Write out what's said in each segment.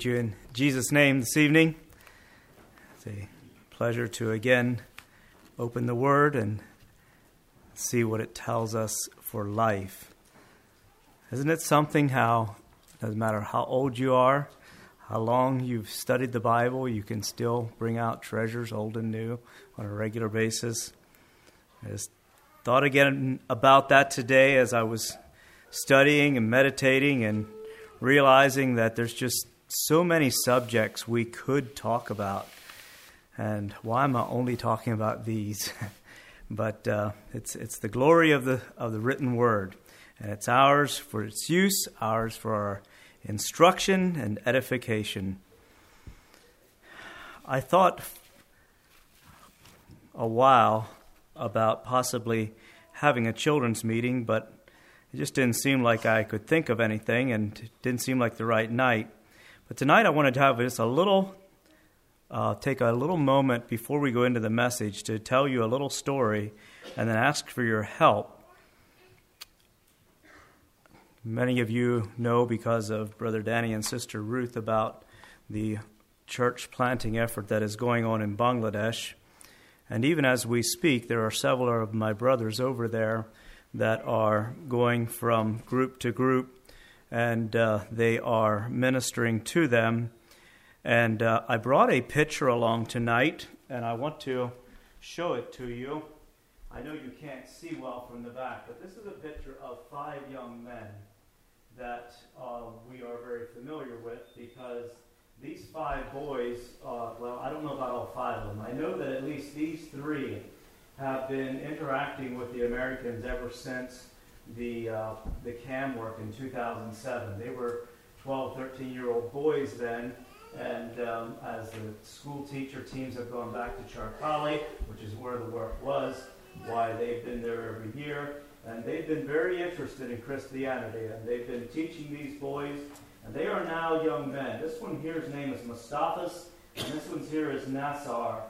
You in Jesus' name this evening. It's a pleasure to again open the Word and see what it tells us for life. Isn't it something how, it doesn't matter how old you are, how long you've studied the Bible, you can still bring out treasures, old and new, on a regular basis. I just thought again about that today as I was studying and meditating and realizing that there's just so many subjects we could talk about. And why am I only talking about these? But it's the glory of the written word. And it's ours for its use, ours for our instruction and edification. I thought a while about possibly having a children's meeting, but it just didn't seem like I could think of anything, and it didn't seem like the right night. But tonight I wanted to have just take a little moment before we go into the message to tell you a little story and then ask for your help. Many of you know because of Brother Danny and Sister Ruth about the church planting effort that is going on in Bangladesh. And even as we speak, there are several of my brothers over there that are going from group to group, and they are ministering to them. And I brought a picture along tonight, and I want to show it to you. I know you can't see well from the back, but this is a picture of 5 young men that we are very familiar with, because these 5 boys, well, I don't know about all 5 of them. I know that at least these 3 have been interacting with the Americans ever since the CAM work in 2007. They were 12, 13-year-old boys then, and as the school teacher teams have gone back to Charkali, which is where the work was, why they've been there every year, and they've been very interested in Christianity, and they've been teaching these boys, and they are now young men. This one here's name is Mustafas, and this one's here is Nisar,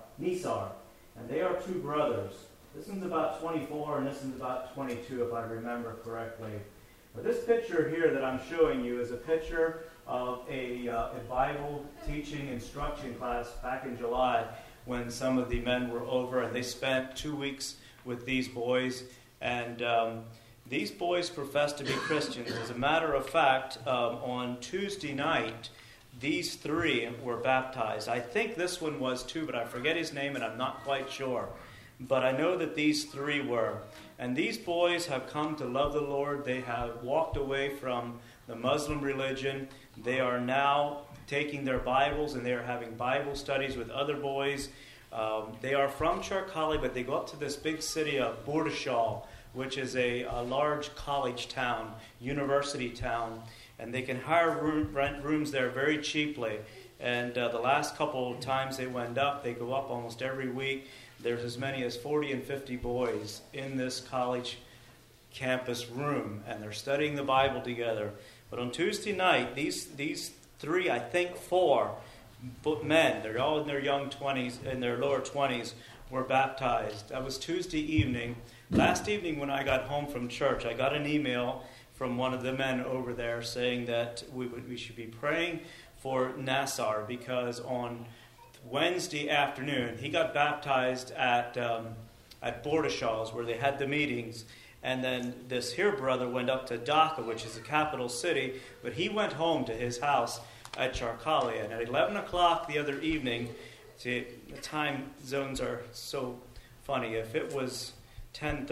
and they are 2 brothers. This one's about 24, and this one's about 22, if I remember correctly. But this picture here that I'm showing you is a picture of a Bible teaching instruction class back in July when some of the men were over, and they spent 2 weeks with these boys. And these boys profess to be Christians. As a matter of fact, on Tuesday night, these 3 were baptized. I think this one was too, but I forget his name and I'm not quite sure. But I know that these 3 were. And these boys have come to love the Lord. They have walked away from the Muslim religion. They are now taking their Bibles and they are having Bible studies with other boys. They are from Charkali, but they go up to this big city of Burdashal, which is a large college town, university town, and they can rent rooms there very cheaply. And the last couple of times they went up, they go up almost every week. There's as many as 40 and 50 boys in this college campus room, and they're studying the Bible together. But on Tuesday night, these 3, I think 4 men, they're all in their young 20s, in their lower 20s, were baptized. That was Tuesday evening. Last evening when I got home from church, I got an email from one of the men over there saying that we should be praying for Nasar, because on Wednesday afternoon he got baptized at Bordashals, where they had the meetings, and then this here brother went up to Dhaka, which is the capital city, but he went home to his house at Charkali. And at 11 o'clock the other evening, see, the time zones are so funny. If it was 10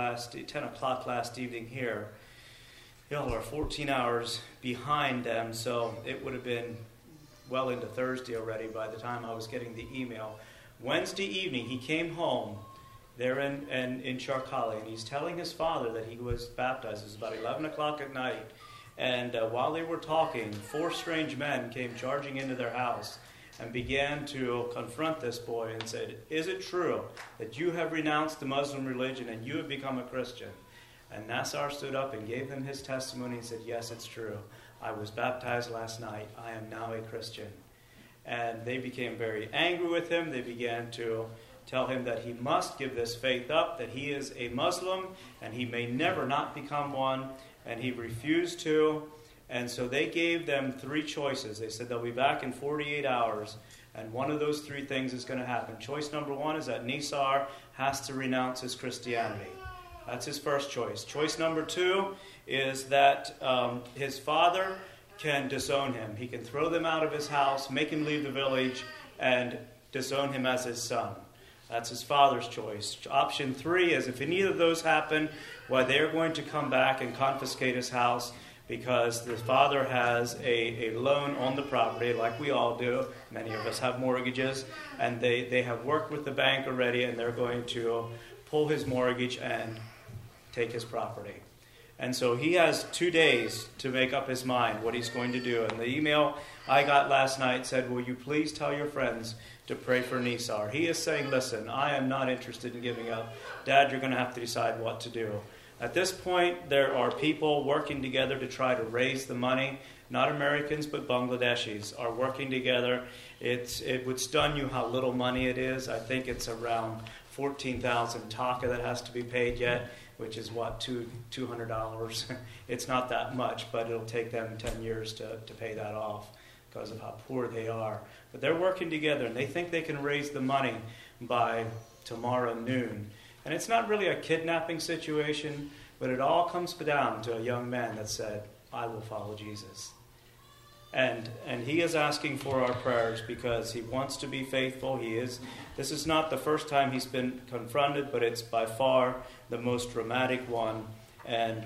o'clock last evening here, y'all are 14 hours behind them, so it would have been well into Thursday already by the time I was getting the email. Wednesday evening, he came home there in Charkali, and he's telling his father that he was baptized. It was about 11 o'clock at night, and while they were talking, 4 strange men came charging into their house and began to confront this boy and said, "Is it true that you have renounced the Muslim religion and you have become a Christian?" And Nasar stood up and gave them his testimony and said, "Yes, it's true. I was baptized last night. I am now a Christian." And they became very angry with him. They began to tell him that he must give this faith up, that he is a Muslim and he may never not become one. And he refused to. And so they gave them 3 choices. They said they'll be back in 48 hours, and one of those 3 things is going to happen. Choice number 1 is that Nisar has to renounce his Christianity. That's his first choice. Choice number 2 is that his father can disown him. He can throw them out of his house, make him leave the village, and disown him as his son. That's his father's choice. Option 3 is if any of those happen, well, they're going to come back and confiscate his house because the father has a loan on the property, like we all do. Many of us have mortgages, and they have worked with the bank already, and they're going to pull his mortgage and take his property. And so he has 2 days to make up his mind what he's going to do. And the email I got last night said, will you please tell your friends to pray for Nisar? He is saying, listen, I am not interested in giving up. Dad, you're going to have to decide what to do. At this point, there are people working together to try to raise the money. Not Americans, but Bangladeshis are working together. It would stun you how little money it is. I think it's around 14,000 taka that has to be paid yet, which is what, $200. It's not that much, but it'll take them 10 years to pay that off because of how poor they are. But they're working together, and they think they can raise the money by tomorrow noon. And it's not really a kidnapping situation, but it all comes down to a young man that said, I will follow Jesus. And he is asking for our prayers because he wants to be faithful. This is not the first time he's been confronted, but it's by far the most dramatic one. And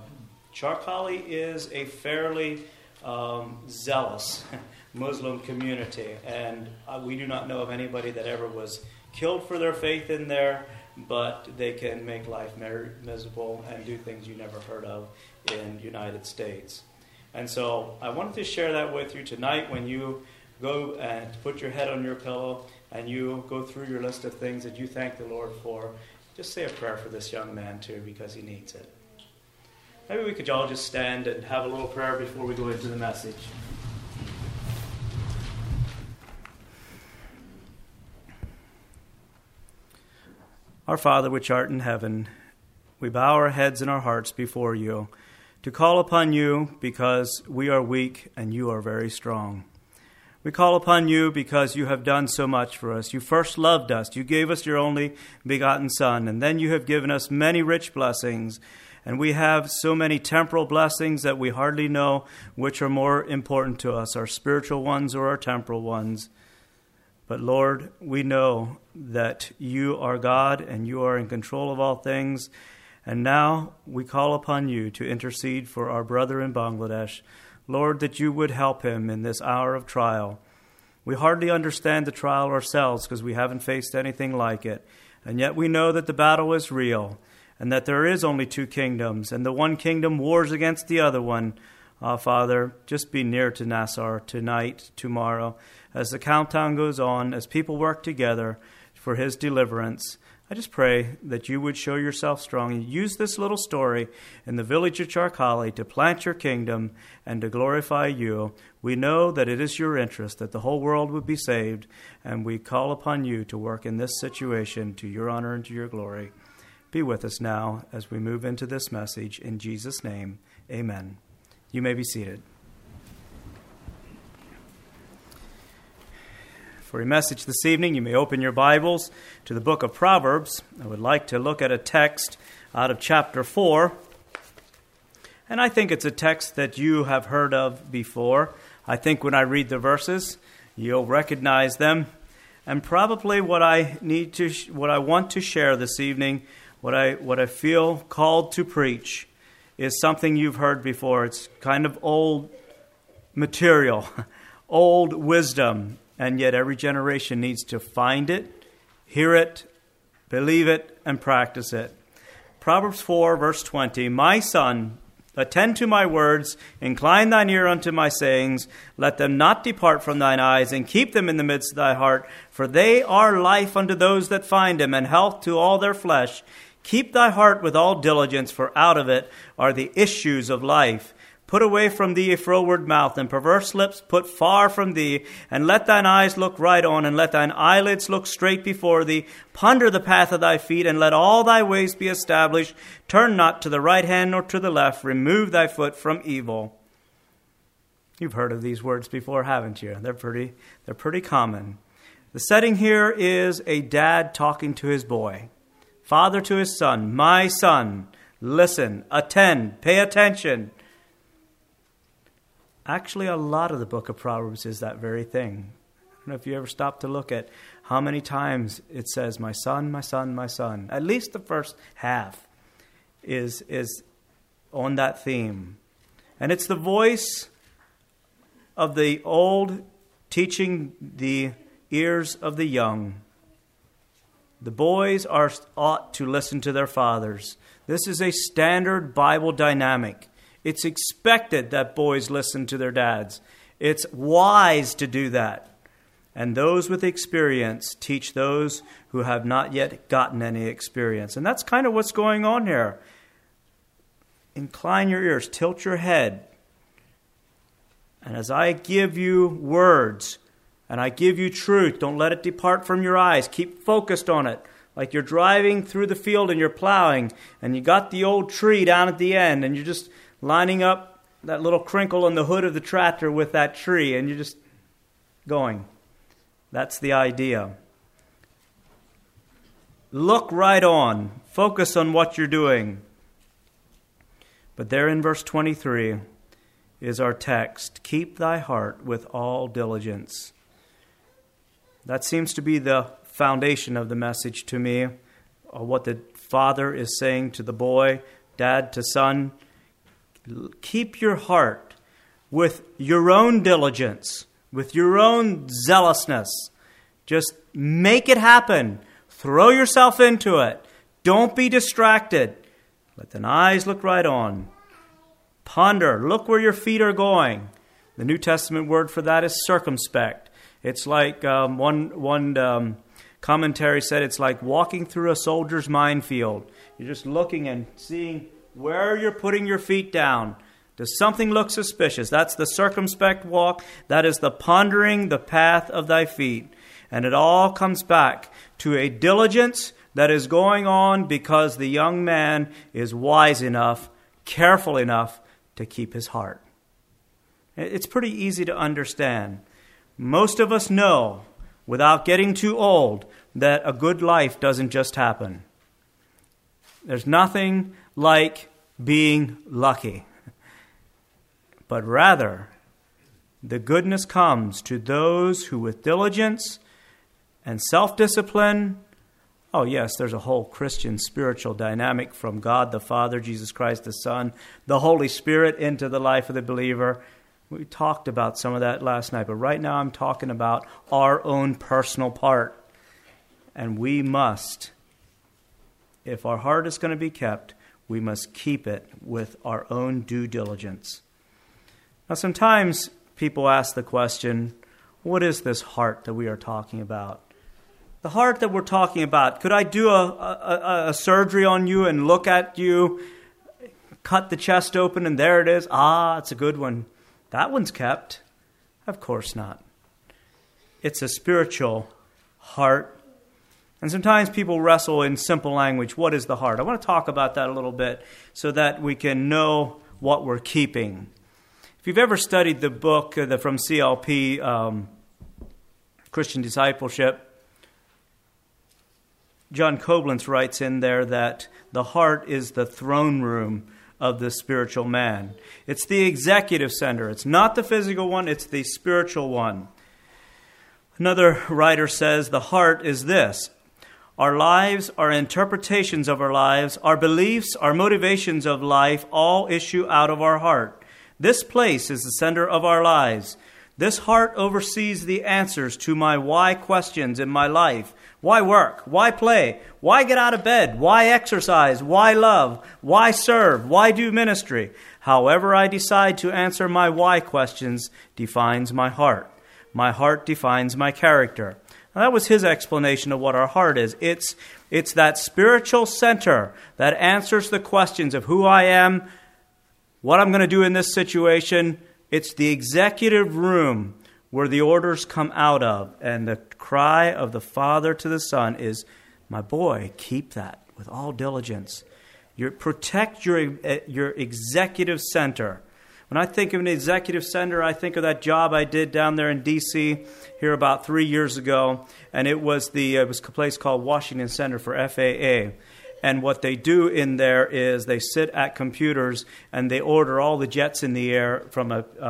Charkali is a fairly zealous Muslim community. And we do not know of anybody that ever was killed for their faith in there, but they can make life miserable and do things you never heard of in the United States. And so I wanted to share that with you tonight when you go and put your head on your pillow and you go through your list of things that you thank the Lord for. Just say a prayer for this young man too, because he needs it. Maybe we could all just stand and have a little prayer before we go into the message. Our Father, which art in heaven, we bow our heads and our hearts before you to call upon you because we are weak and you are very strong. We call upon you because you have done so much for us. You first loved us. You gave us your only begotten Son, and then you have given us many rich blessings. And we have so many temporal blessings that we hardly know which are more important to us, our spiritual ones or our temporal ones. But Lord, we know that you are God and you are in control of all things. And now we call upon you to intercede for our brother in Bangladesh. Lord, that you would help him in this hour of trial. We hardly understand the trial ourselves because we haven't faced anything like it. And yet we know that the battle is real and that there is only 2 kingdoms and the one kingdom wars against the other one. Father, just be near to Nisar tonight, tomorrow, as the countdown goes on, as people work together for his deliverance. I just pray that you would show yourself strong and use this little story in the village of Charkali to plant your kingdom and to glorify you. We know that it is your interest that the whole world would be saved, and we call upon you to work in this situation to your honor and to your glory. Be with us now as we move into this message. In Jesus' name, amen. You may be seated. For a message this evening, you may open your Bibles to the book of Proverbs. I would like to look at a text out of chapter 4. And I think it's a text that you have heard of before. I think when I read the verses, you'll recognize them. And probably what I want to share this evening, what I feel called to preach, is something you've heard before. It's kind of old material, old wisdom. And yet every generation needs to find it, hear it, believe it, and practice it. Proverbs 4, verse 20, My son, attend to my words, incline thine ear unto my sayings, let them not depart from thine eyes, and keep them in the midst of thy heart, for they are life unto those that find them, and health to all their flesh. Keep thy heart with all diligence, for out of it are the issues of life. Put away from thee a froward mouth, and perverse lips put far from thee. And let thine eyes look right on, and let thine eyelids look straight before thee. Ponder the path of thy feet, and let all thy ways be established. Turn not to the right hand nor to the left. Remove thy foot from evil. You've heard of these words before, haven't you? They're pretty common. The setting here is a dad talking to his boy. Father to his son. My son, listen, attend, pay attention. Actually, a lot of the book of Proverbs is that very thing. I don't know if you ever stop to look at how many times it says, my son, my son, my son. At least the first half is on that theme. And it's the voice of the old teaching the ears of the young. The boys ought to listen to their fathers. This is a standard Bible dynamic. It's expected that boys listen to their dads. It's wise to do that. And those with experience teach those who have not yet gotten any experience. And that's kind of what's going on here. Incline your ears, tilt your head. And as I give you words, and I give you truth, don't let it depart from your eyes. Keep focused on it. Like you're driving through the field and you're plowing, and you got the old tree down at the end, and you're just lining up that little crinkle on the hood of the tractor with that tree, and you're just going. That's the idea. Look right on. Focus on what you're doing. But there in verse 23 is our text. Keep thy heart with all diligence. That seems to be the foundation of the message to me. What the father is saying to the boy, dad to son. Keep your heart with your own diligence, with your own zealousness. Just make it happen. Throw yourself into it. Don't be distracted. Let the eyes look right on. Ponder. Look where your feet are going. The New Testament word for that is circumspect. It's like one commentary said it's like walking through a soldier's minefield. You're just looking and seeing where you're putting your feet down. Does something look suspicious? That's the circumspect walk. That is the pondering the path of thy feet. And it all comes back to a diligence that is going on because the young man is wise enough, careful enough to keep his heart. It's pretty easy to understand. Most of us know, without getting too old, that a good life doesn't just happen. There's nothing like being lucky. But rather, the goodness comes to those who with diligence and self-discipline, oh yes, there's a whole Christian spiritual dynamic from God the Father, Jesus Christ the Son, the Holy Spirit into the life of the believer. We talked about some of that last night, but right now I'm talking about our own personal part. And we must, if our heart is going to be kept, we must keep it with our own due diligence. Now, sometimes people ask the question, what is this heart that we are talking about? The heart that we're talking about, could I do a surgery on you and look at you, cut the chest open, and there it is? Ah, it's a good one. That one's kept. Of course not. It's a spiritual heart. And sometimes people wrestle in simple language. What is the heart? I want to talk about that a little bit so that we can know what we're keeping. If you've ever studied the book from CLP, Christian Discipleship, John Koblenz writes in there that the heart is the throne room of the spiritual man. It's the executive center. It's not the physical one, it's the spiritual one. Another writer says the heart is this. Our lives, our interpretations of our lives, our beliefs, our motivations of life all issue out of our heart. This place is the center of our lives. This heart oversees the answers to my why questions in my life. Why work? Why play? Why get out of bed? Why exercise? Why love? Why serve? Why do ministry? However I decide to answer my why questions defines my heart. My heart defines my character. Now, that was his explanation of what our heart is. It's that spiritual center that answers the questions of who I am, what I'm going to do in this situation. It's the executive room where the orders come out of. And the cry of the Father to the Son is, my boy, keep that with all diligence. Protect your executive center. When I think of an executive center, I think of that job I did down there in D.C. here about 3 years ago, and it was a place called Washington Center for FAA. And what they do in there is they sit at computers and they order all the jets in the air from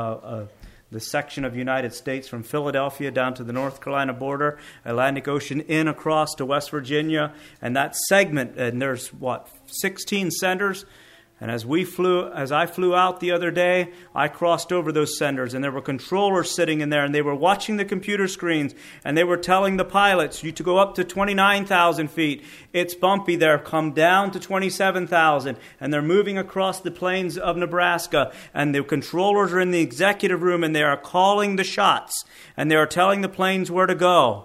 the section of the United States from Philadelphia down to the North Carolina border, Atlantic Ocean, in across to West Virginia. And that segment, and there's 16 centers. And as I flew out the other day, I crossed over those centers, and there were controllers sitting in there, and they were watching the computer screens, and they were telling the pilots, you to go up to 29,000 feet. It's bumpy there. Come down to 27,000. And they're moving across the plains of Nebraska, and the controllers are in the executive room, and they are calling the shots, and they are telling the planes where to go.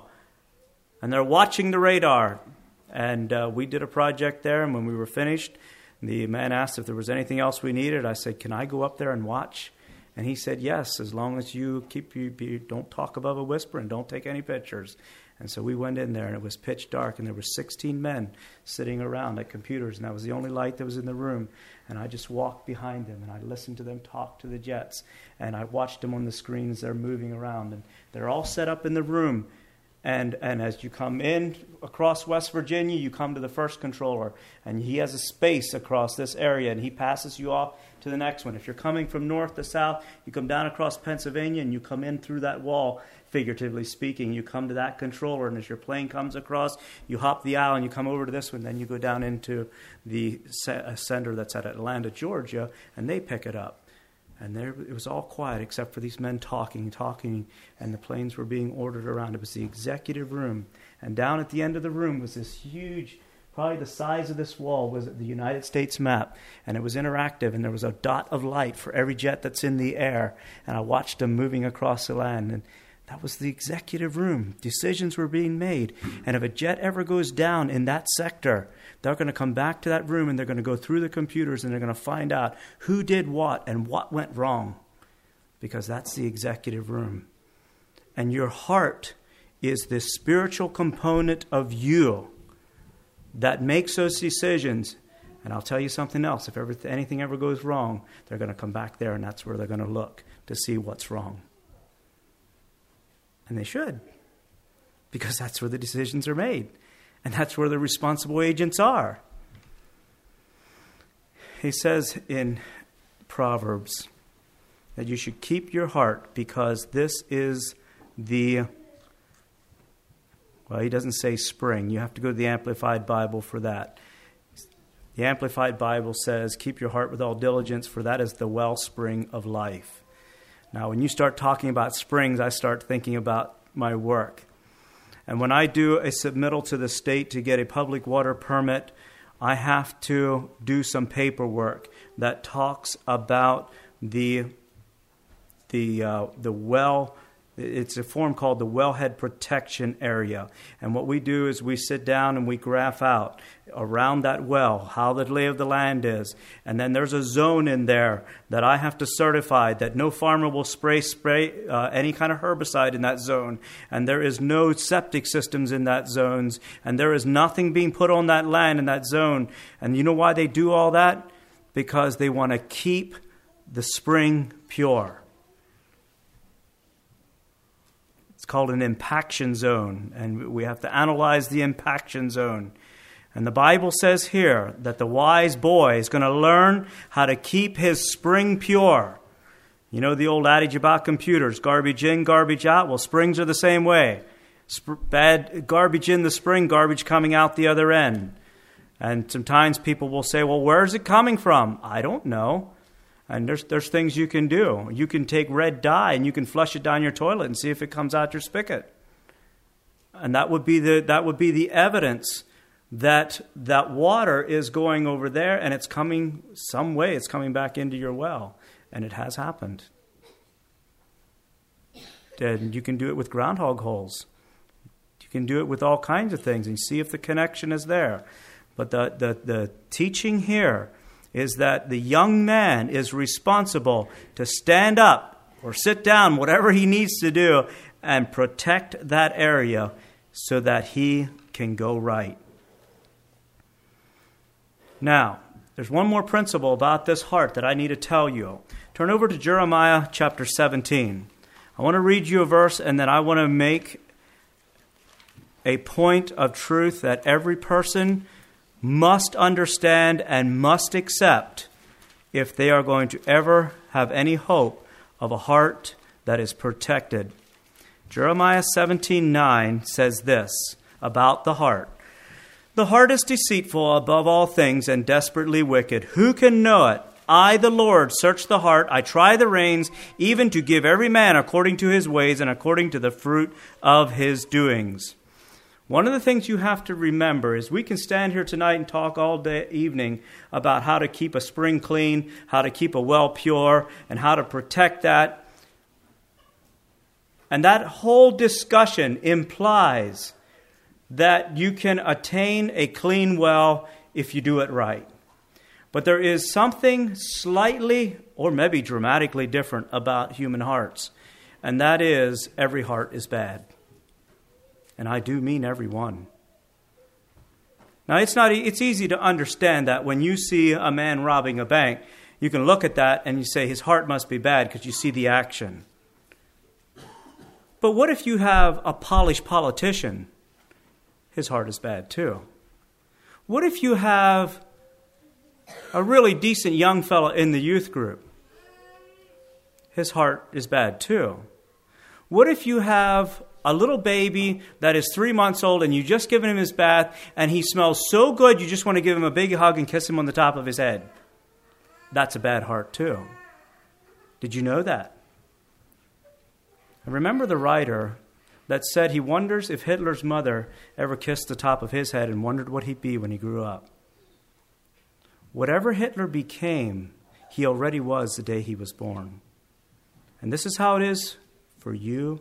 And they're watching the radar. And we did a project there, and when we were finished, the man asked if there was anything else we needed. I said, can I go up there and watch? And he said, yes, as long as you don't talk above a whisper and don't take any pictures. And so we went in there, and it was pitch dark, and there were 16 men sitting around at computers, and that was the only light that was in the room. And I just walked behind them, and I listened to them talk to the jets, and I watched them on the screens. They're moving around, and they're all set up in the room. And as you come in across West Virginia, you come to the first controller, and he has a space across this area, and he passes you off to the next one. If you're coming from north to south, you come down across Pennsylvania, and you come in through that wall, figuratively speaking. You come to that controller, and as your plane comes across, you hop the aisle, and you come over to this one. Then you go down into the center that's at Atlanta, Georgia, and they pick it up. And there it was all quiet except for these men talking, and the planes were being ordered around. It was the executive room. And down at the end of the room was this huge, probably the size of this wall, was the United States map. And it was interactive, and there was a dot of light for every jet that's in the air. And I watched them moving across the land. And that was the executive room. Decisions were being made. And if a jet ever goes down in that sector, they're going to come back to that room, and they're going to go through the computers, and they're going to find out who did what and what went wrong, because that's the executive room. And your heart is this spiritual component of you that makes those decisions. And I'll tell you something else. If anything ever goes wrong, they're going to come back there, and that's where they're going to look to see what's wrong. And they should, because that's where the decisions are made. And that's where the responsible agents are. He says in Proverbs that you should keep your heart, because this is he doesn't say spring. You have to go to the Amplified Bible for that. The Amplified Bible says, keep your heart with all diligence, for that is the wellspring of life. Now, when you start talking about springs, I start thinking about my work. And when I do a submittal to the state to get a public water permit, I have to do some paperwork that talks about the well. It's a form called the Wellhead Protection Area. And what we do is we sit down and we graph out around that well how the lay of the land is. And then there's a zone in there that I have to certify that no farmer will spray any kind of herbicide in that zone. And there is no septic systems in that zones. And there is nothing being put on that land in that zone. And you know why they do all that? Because they want to keep the spring pure. It's called an impaction zone, and we have to analyze the impaction zone. And the Bible says here that the wise boy is going to learn how to keep his spring pure. You know the old adage about computers, garbage in, garbage out? Well, springs are the same way. Bad garbage in the spring, garbage coming out the other end. And sometimes people will say, well, where is it coming from? I don't know. And there's things you can do. You can take red dye and you can flush it down your toilet and see if it comes out your spigot. And that would be the evidence that that water is going over there and it's coming some way. It's coming back into your well. And it has happened. And you can do it with groundhog holes. You can do it with all kinds of things and see if the connection is there. But the teaching here is that the young man is responsible to stand up or sit down, whatever he needs to do, and protect that area so that he can go right. Now, there's one more principle about this heart that I need to tell you. Turn over to Jeremiah chapter 17. I want to read you a verse, and then I want to make a point of truth that every person must understand and must accept if they are going to ever have any hope of a heart that is protected. Jeremiah 17:9 says this about the heart. The heart is deceitful above all things and desperately wicked. Who can know it? I, the Lord, search the heart. I try the reins, even to give every man according to his ways and according to the fruit of his doings. One of the things you have to remember is we can stand here tonight and talk all day evening about how to keep a spring clean, how to keep a well pure, and how to protect that. And that whole discussion implies that you can attain a clean well if you do it right. But there is something slightly or maybe dramatically different about human hearts, and that is every heart is bad. And I do mean every one. Now, it's easy to understand that when you see a man robbing a bank, you can look at that and you say his heart must be bad because you see the action. But what if you have a polished politician? His heart is bad too. What if you have a really decent young fellow in the youth group? His heart is bad too. What if you have a little baby that is 3 months old and you just given him his bath and he smells so good you just want to give him a big hug and kiss him on the top of his head? That's a bad heart too. Did you know that? And remember the writer that said he wonders if Hitler's mother ever kissed the top of his head and wondered what he'd be when he grew up. Whatever Hitler became, he already was the day he was born. And this is how it is for you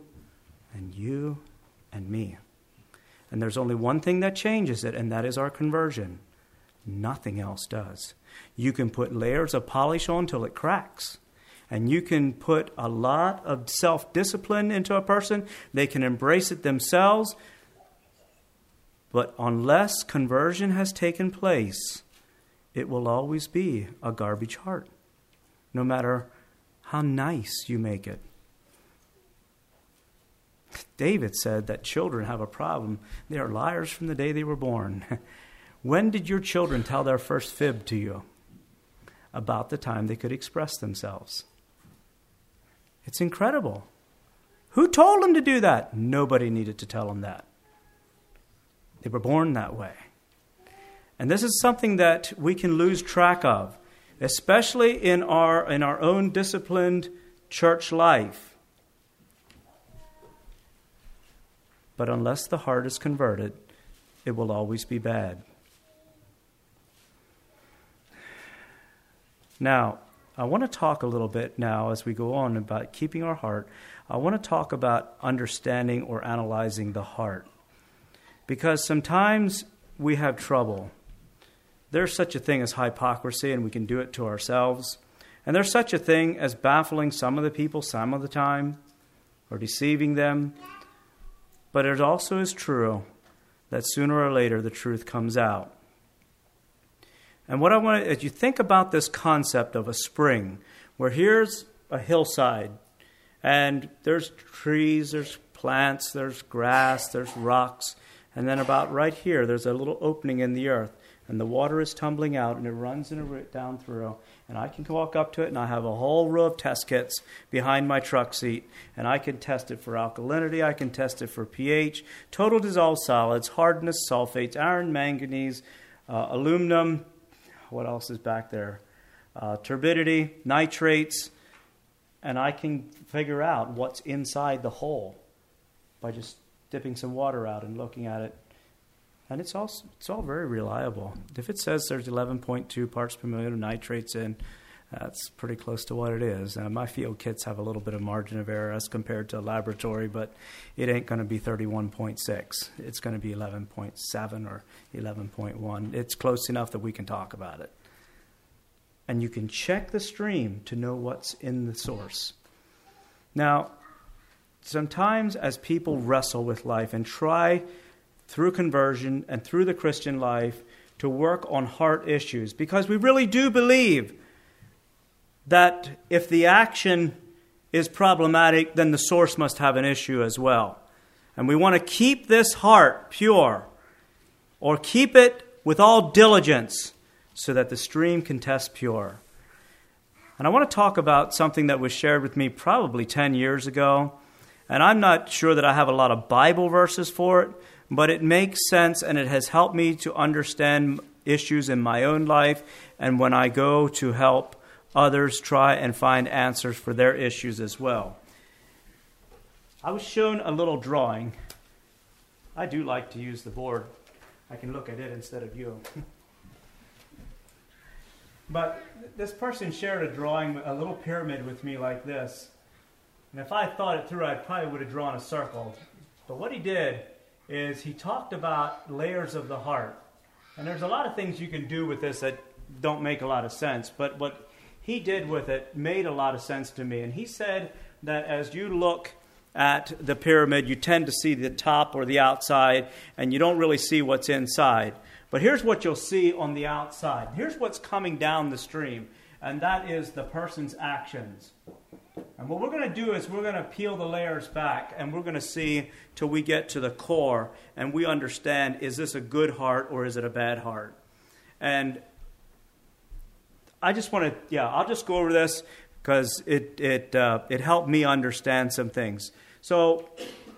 and me. And there's only one thing that changes it, and that is our conversion. Nothing else does. You can put layers of polish on till it cracks. And you can put a lot of self-discipline into a person. They can embrace it themselves. But unless conversion has taken place, it will always be a garbage heart, no matter how nice you make it. David said that children have a problem. They are liars from the day they were born. When did your children tell their first fib to you? About the time they could express themselves. It's incredible. Who told them to do that? Nobody needed to tell them that. They were born that way. And this is something that we can lose track of, especially in our own disciplined church life. But unless the heart is converted, it will always be bad. Now, I want to talk a little bit now as we go on about keeping our heart. I want to talk about understanding or analyzing the heart. Because sometimes we have trouble. There's such a thing as hypocrisy, and we can do it to ourselves. And there's such a thing as baffling some of the people some of the time, or deceiving them. But it also is true that sooner or later the truth comes out. And what I want to, as you think about this concept of a spring, where here's a hillside, and there's trees, there's plants, there's grass, there's rocks, and then about right here, there's a little opening in the earth, and the water is tumbling out, and it runs in a root down through, and I can walk up to it, and I have a whole row of test kits behind my truck seat, and I can test it for alkalinity, I can test it for pH, total dissolved solids, hardness, sulfates, iron, manganese, aluminum. What else is back there? Turbidity, nitrates, and I can figure out what's inside the hole by just dipping some water out and looking at it. And it's all very reliable. If it says there's 11.2 parts per million of nitrates in, that's pretty close to what it is. My field kits have a little bit of margin of error as compared to a laboratory, but it ain't going to be 31.6. It's going to be 11.7 or 11.1. It's close enough that we can talk about it. And you can check the stream to know what's in the source. Now, sometimes as people wrestle with life and try through conversion and through the Christian life to work on heart issues, because we really do believe that if the action is problematic, then the source must have an issue as well. And we want to keep this heart pure, or keep it with all diligence, so that the stream can test pure. And I want to talk about something that was shared with me probably 10 years ago. And I'm not sure that I have a lot of Bible verses for it, but it makes sense, and it has helped me to understand issues in my own life, and when I go to help others try and find answers for their issues as well. I was shown a little drawing. I do like to use the board. I can look at it instead of you. But this person shared a drawing, a little pyramid with me like this. And if I thought it through, I probably would have drawn a circle. But what he did is he talked about layers of the heart. And there's a lot of things you can do with this that don't make a lot of sense. But what he did with it made a lot of sense to me. And he said that as you look at the pyramid, you tend to see the top or the outside, and you don't really see what's inside. But here's what you'll see on the outside. Here's what's coming down the stream, and that is the person's actions. And what we're going to do is we're going to peel the layers back, and we're going to see till we get to the core, and we understand, is this a good heart or is it a bad heart? And I just want to, I'll just go over this because it helped me understand some things. So,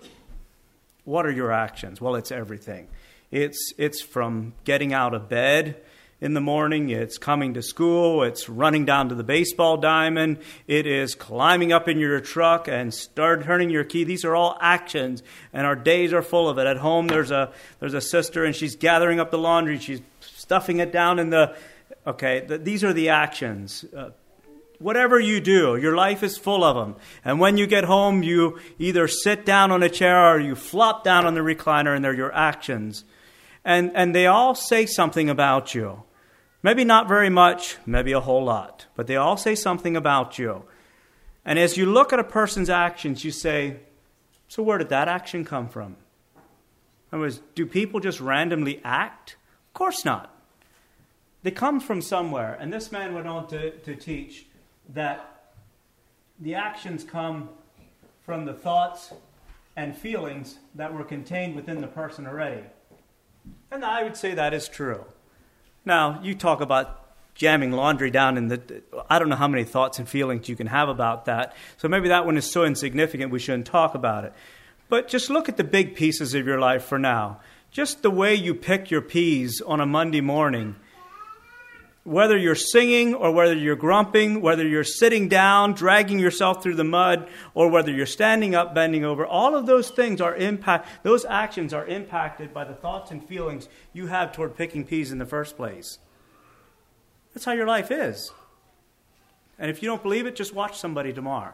what are your actions? Well, it's everything. It's from getting out of bed in the morning, it's coming to school, it's running down to the baseball diamond, it is climbing up in your truck and start turning your key. These are all actions, and our days are full of it. At home, there's a sister, and she's gathering up the laundry, she's stuffing it down in the... these are the actions. Whatever you do, your life is full of them. And when you get home, you either sit down on a chair or you flop down on the recliner, and they're your actions. And they all say something about you. Maybe not very much, maybe a whole lot. But they all say something about you. And as you look at a person's actions, you say, so where did that action come from? In other words, do people just randomly act? Of course not. They come from somewhere. And this man went on to teach that the actions come from the thoughts and feelings that were contained within the person already. And I would say that is true. Now, you talk about jamming laundry down in the... I don't know how many thoughts and feelings you can have about that. So maybe that one is so insignificant we shouldn't talk about it. But just look at the big pieces of your life for now. Just the way you pick your peas on a Monday morning. Whether you're singing or whether you're grumping, whether you're sitting down, dragging yourself through the mud, or whether you're standing up, bending over, all of those things those actions are impacted by the thoughts and feelings you have toward picking peas in the first place. That's how your life is. And if you don't believe it, just watch somebody tomorrow.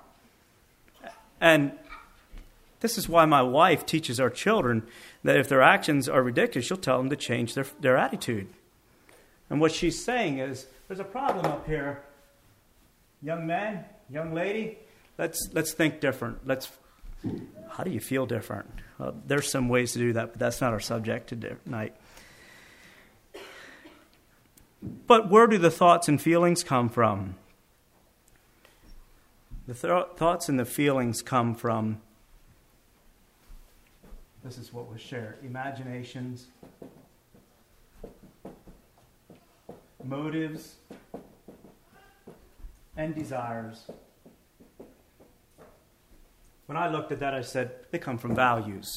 And this is why my wife teaches our children that if their actions are ridiculous, she'll tell them to change their attitude. And what she's saying is, there's a problem up here. Young man, young lady, let's think different. How do you feel different? There's some ways to do that, but that's not our subject tonight. But where do the thoughts and feelings come from? The thoughts and the feelings come from, this is what was shared, imaginations, motives, and desires. When I looked at that, I said, they come from values.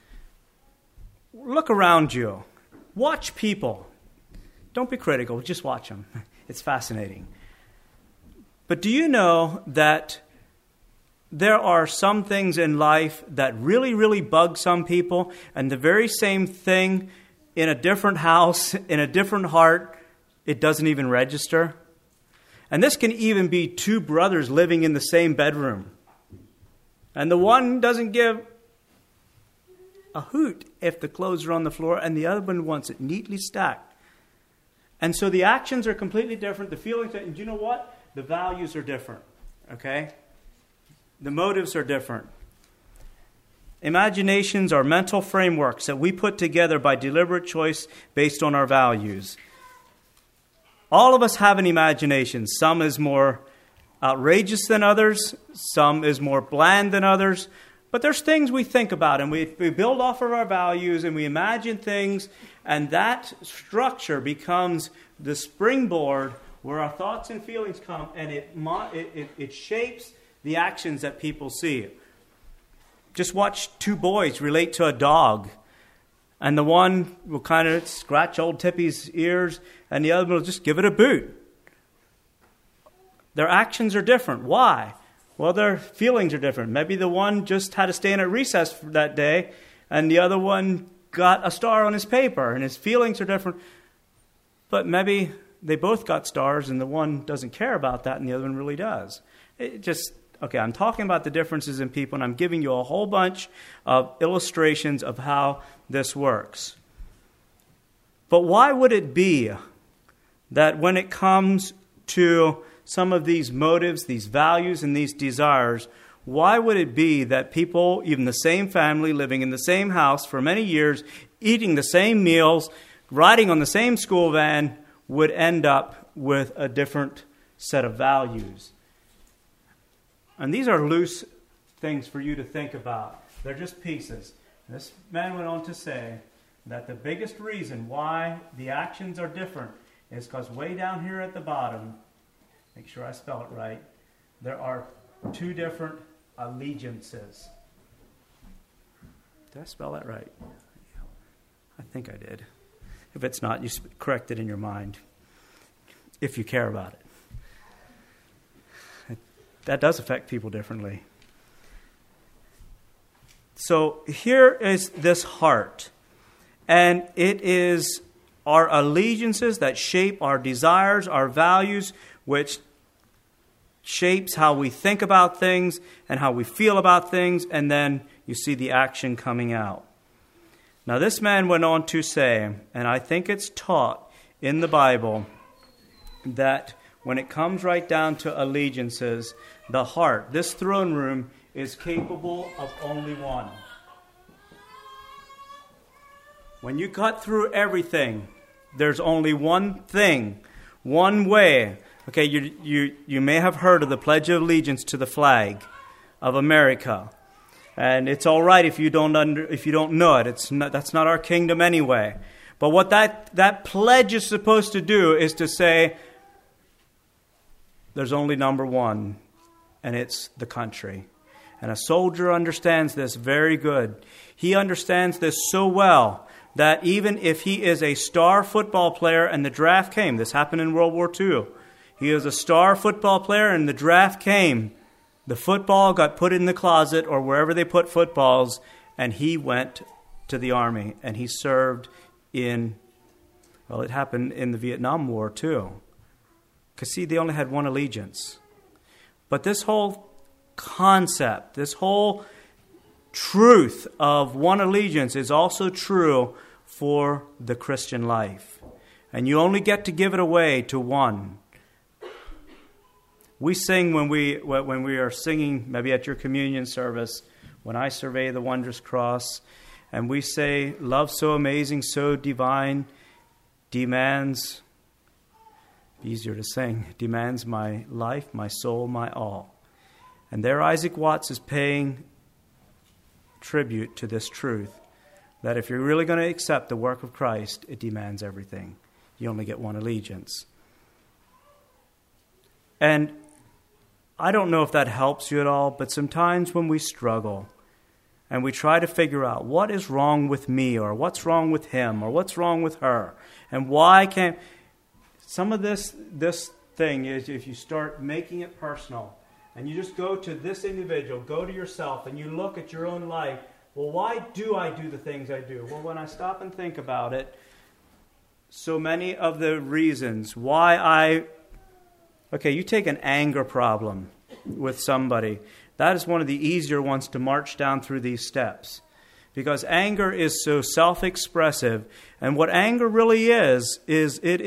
Look around you. Watch people. Don't be critical, just watch them. It's fascinating. But do you know that there are some things in life that really, really bug some people, and the very same thing in a different house, in a different heart, it doesn't even register? And this can even be two brothers living in the same bedroom. And the one doesn't give a hoot if the clothes are on the floor, and the other one wants it neatly stacked. And so the actions are completely different. The feelings, and you know what? The values are different. Okay? The motives are different. Imaginations are mental frameworks that we put together by deliberate choice based on our values. All of us have an imagination. Some is more outrageous than others. Some is more bland than others. But there's things we think about, and we build off of our values, and we imagine things, and that structure becomes the springboard where our thoughts and feelings come, and it shapes the actions that people see. Just watch two boys relate to a dog. And the one will kind of scratch old Tippy's ears, and the other will just give it a boot. Their actions are different. Why? Well, their feelings are different. Maybe the one just had to stay in at recess for that day, and the other one got a star on his paper, and his feelings are different. But maybe they both got stars, and the one doesn't care about that, and the other one really does. Okay, I'm talking about the differences in people, and I'm giving you a whole bunch of illustrations of how this works. But why would it be that when it comes to some of these motives, these values, and these desires, why would it be that people, even the same family, living in the same house for many years, eating the same meals, riding on the same school van, would end up with a different set of values? And these are loose things for you to think about. They're just pieces. This man went on to say that the biggest reason why the actions are different is because way down here at the bottom, make sure I spell it right, there are two different allegiances. Did I spell that right? I think I did. If it's not, you correct it in your mind, if you care about it. That does affect people differently. So here is this heart. And it is our allegiances that shape our desires, our values, which shapes how we think about things and how we feel about things. And then you see the action coming out. Now this man went on to say, and I think it's taught in the Bible, that when it comes right down to allegiances, the heart, this throne room, is capable of only one. When you cut through everything, there's only one thing, one way. Okay, you may have heard of the Pledge of Allegiance to the flag of America. And it's all right if you don't know it. That's not our kingdom anyway. But what that pledge is supposed to do is to say, there's only number one, and it's the country. And a soldier understands this very good. He understands this so well that even if he is a star football player and the draft came, this happened in World War II, he is a star football player and the draft came, the football got put in the closet or wherever they put footballs, and he went to the army and he served it happened in the Vietnam War too. Because, see, they only had one allegiance. But this whole concept, this whole truth of one allegiance is also true for the Christian life. And you only get to give it away to one. We sing when we are singing, maybe at your communion service, when I survey the wondrous cross, and we say, love so amazing, so divine, demands... easier to sing, demands my life, my soul, my all. And there Isaac Watts is paying tribute to this truth, that if you're really going to accept the work of Christ, it demands everything. You only get one allegiance. And I don't know if that helps you at all, but sometimes when we struggle and we try to figure out what is wrong with me, or what's wrong with him, or what's wrong with her, and why can't... Some of this thing is if you start making it personal and you just go to this individual, go to yourself, and you look at your own life. Well, why do I do the things I do? Well, when I stop and think about it, so many of the reasons why you take an anger problem with somebody. That is one of the easier ones to march down through these steps. Because anger is so self-expressive. And what anger really is it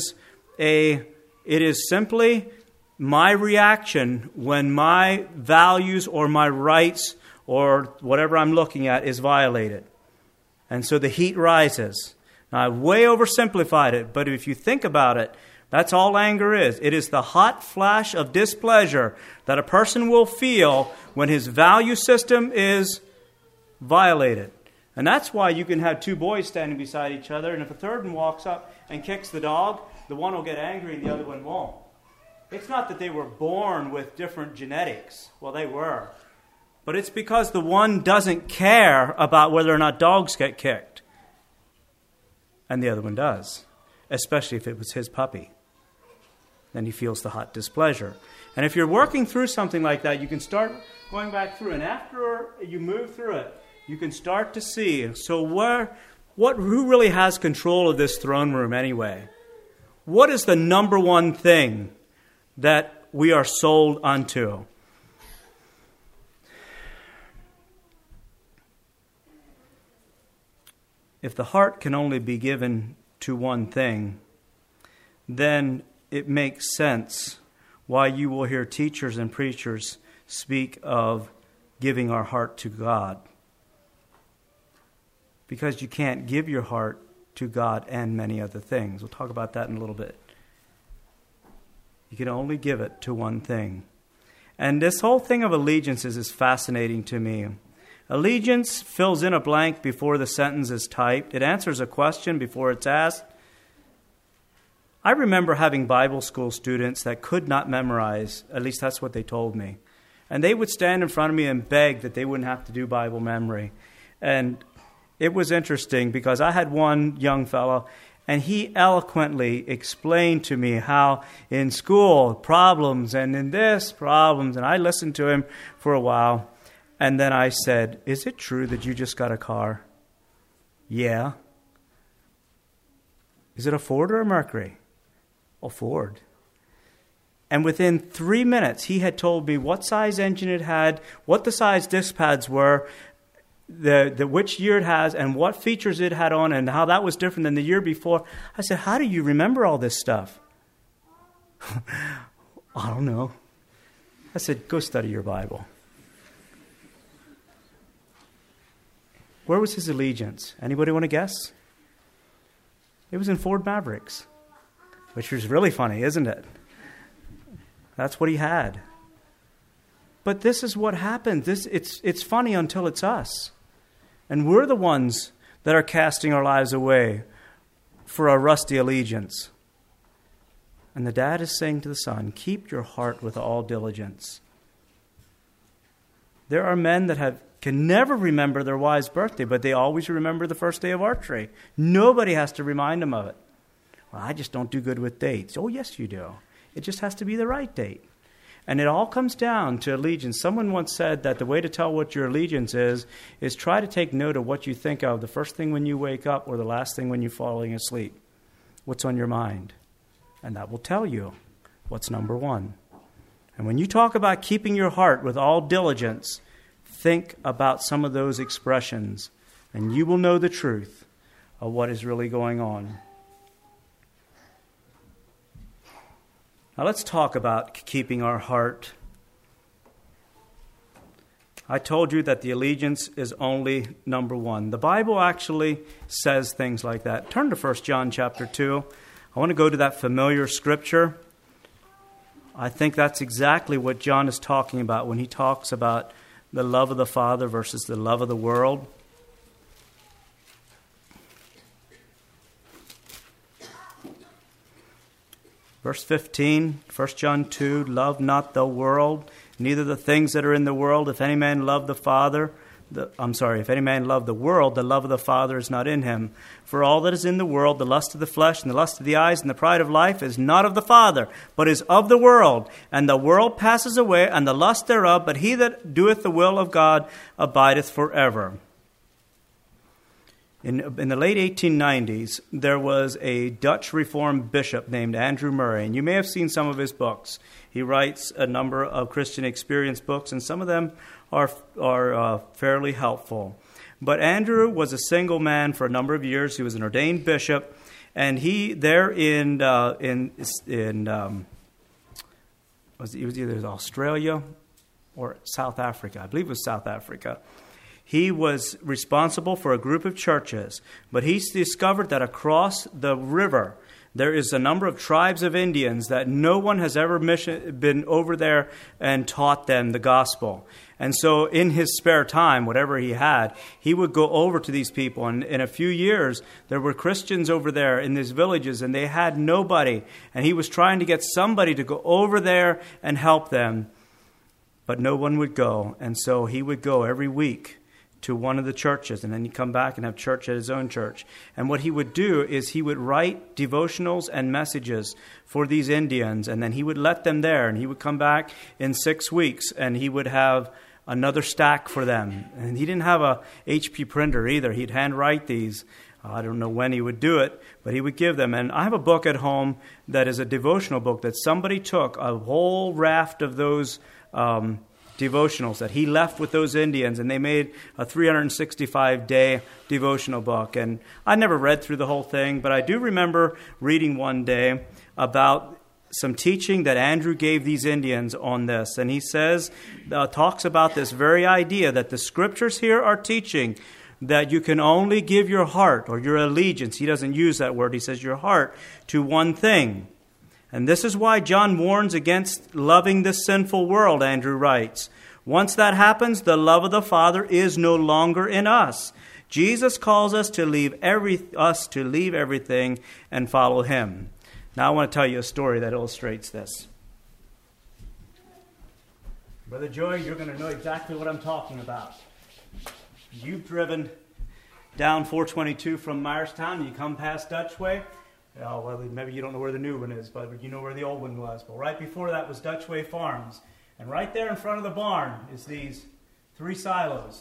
is simply my reaction when my values or my rights or whatever I'm looking at is violated. And so the heat rises. Now, I've way oversimplified it, but if you think about it, That's all anger is. It is the hot flash of displeasure that a person will feel when his value system is violated. And that's why you can have two boys standing beside each other, and if a third one walks up and kicks the dog, the one will get angry and the other one won't. It's not that they were born with different genetics. Well, they were. But it's because the one doesn't care about whether or not dogs get kicked. And the other one does. Especially if it was his puppy. Then he feels the hot displeasure. And if you're working through something like that, you can start going back through. And after you move through it, you can start to see. So who really has control of this throne room anyway? What is the number one thing that we are sold unto? If the heart can only be given to one thing, then it makes sense why you will hear teachers and preachers speak of giving our heart to God. Because you can't give your heart to God and many other things. We'll talk about that in a little bit. You can only give it to one thing. And this whole thing of allegiances is fascinating to me. Allegiance fills in a blank before the sentence is typed. It answers a question before it's asked. I remember having Bible school students that could not memorize. At least that's what they told me. And they would stand in front of me and beg that they wouldn't have to do Bible memory. And it was interesting because I had one young fellow, and he eloquently explained to me how in school problems and in this problems. And I listened to him for a while. And then I said, "Is it true that you just got a car?" "Yeah." "Is it a Ford or a Mercury?" "A Ford." And within 3 minutes, he had told me what size engine it had, what the size disc pads were, the which year it has, and what features it had on, and how that was different than the year before. I said, "How do you remember all this stuff?" "I don't know." I said, "Go study your Bible." Where was his allegiance? Anybody want to guess? It was in Ford Mavericks, which was really funny, isn't it? That's what he had. But this is what happens. It's funny until it's us. And we're the ones that are casting our lives away for a rusty allegiance. And the dad is saying to the son, keep your heart with all diligence. There are men that can never remember their wife's birthday, but they always remember the first day of archery. Nobody has to remind them of it. Well, I just don't do good with dates. Oh, yes, you do. It just has to be the right date. And it all comes down to allegiance. Someone once said that the way to tell what your allegiance is try to take note of what you think of the first thing when you wake up or the last thing when you're falling asleep. What's on your mind? And that will tell you what's number one. And when you talk about keeping your heart with all diligence, think about some of those expressions, and you will know the truth of what is really going on. Now let's talk about keeping our heart. I told you that the allegiance is only number one. The Bible actually says things like that. Turn to 1 John chapter 2. I want to go to that familiar scripture. I think that's exactly what John is talking about when he talks about the love of the Father versus the love of the world. Verse 15, 1 John 2, love not the world, neither the things that are in the world. If any man love if any man love the world, the love of the Father is not in him. For all that is in the world, the lust of the flesh and the lust of the eyes and the pride of life is not of the Father, but is of the world. And the world passes away and the lust thereof, but he that doeth the will of God abideth forever. In the late 1890s, there was a Dutch Reformed bishop named Andrew Murray, and you may have seen some of his books. He writes a number of Christian experience books, and some of them are fairly helpful. But Andrew was a single man for a number of years. He was an ordained bishop, and he there it was either Australia or South Africa. I believe it was South Africa. He was responsible for a group of churches, but he discovered that across the river there is a number of tribes of Indians that no one has ever been over there and taught them the gospel. And so in his spare time, whatever he had, he would go over to these people. And in a few years, there were Christians over there in these villages, and they had nobody. And he was trying to get somebody to go over there and help them. But no one would go. And so he would go every week to one of the churches, and then he'd come back and have church at his own church. And what he would do is he would write devotionals and messages for these Indians, and then he would let them there, and he would come back in 6 weeks, and he would have another stack for them. And he didn't have a HP printer either. He'd handwrite these. I don't know when he would do it, but he would give them. And I have a book at home that is a devotional book that somebody took a whole raft of those devotionals that he left with those Indians, and they made a 365-day devotional book. And I never read through the whole thing, but I do remember reading one day about some teaching that Andrew gave these Indians on this. And he says, talks about this very idea that the scriptures here are teaching that you can only give your heart or your allegiance. He doesn't use that word. He says your heart to one thing. And this is why John warns against loving this sinful world, Andrew writes. Once that happens, the love of the Father is no longer in us. Jesus calls us to leave everything and follow him. Now I want to tell you a story that illustrates this. Brother Joey, you're going to know exactly what I'm talking about. You've driven down 422 from Myerstown, and you come past Dutchway. Oh, well, maybe you don't know where the new one is, but you know where the old one was. But right before that was Dutchway Farms. And right there in front of the barn is these 3 silos.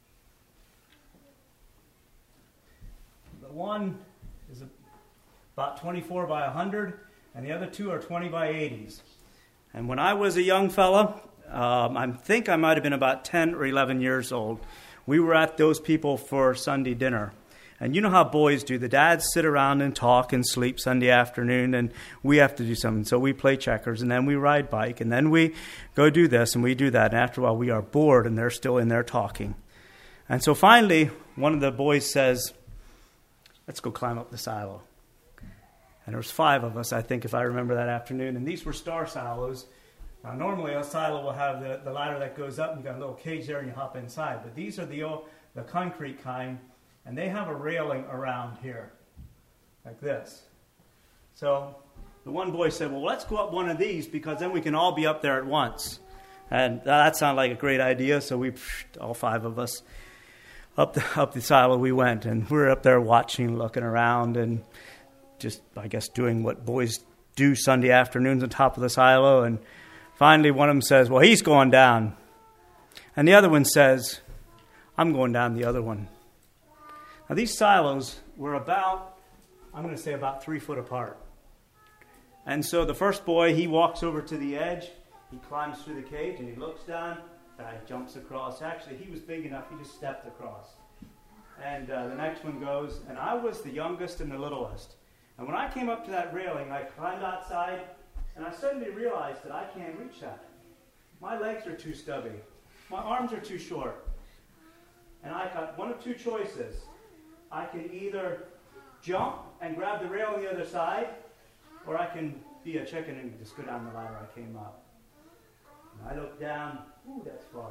The one is about 24 by 100, and the other 2 are 20 by 80s. And when I was a young fella, I think I might have been about 10 or 11 years old, we were at those people for Sunday dinner. And you know how boys do. The dads sit around and talk and sleep Sunday afternoon, and we have to do something. So we play checkers, and then we ride bike, and then we go do this, and we do that. And after a while, we are bored, and they're still in there talking. And so finally, one of the boys says, let's go climb up the silo. And there was 5 of us, I think, if I remember that afternoon. And these were star silos. Now, normally a silo will have the ladder that goes up, and you've got a little cage there, and you hop inside. But these are the concrete kind. And they have a railing around here, like this. So the one boy said, well, let's go up one of these because then we can all be up there at once. And that sounded like a great idea, so we, all 5 of us, up the silo we went. And we were up there watching, looking around, and just, I guess, doing what boys do Sunday afternoons on top of the silo. And finally one of them says, well, he's going down. And the other one says, I'm going down the other one. Now, these silos were about 3 foot apart. And so the first boy, he walks over to the edge, he climbs through the cage, and he looks down, and he jumps across. Actually, he was big enough, he just stepped across. And the next one goes, and I was the youngest and the littlest. And when I came up to that railing, I climbed outside, and I suddenly realized that I can't reach that. My legs are too stubby. My arms are too short. And I got one of 2 choices. I can either jump and grab the rail on the other side, or I can be a chicken and just go down the ladder I came up. And I looked down, ooh, that's far.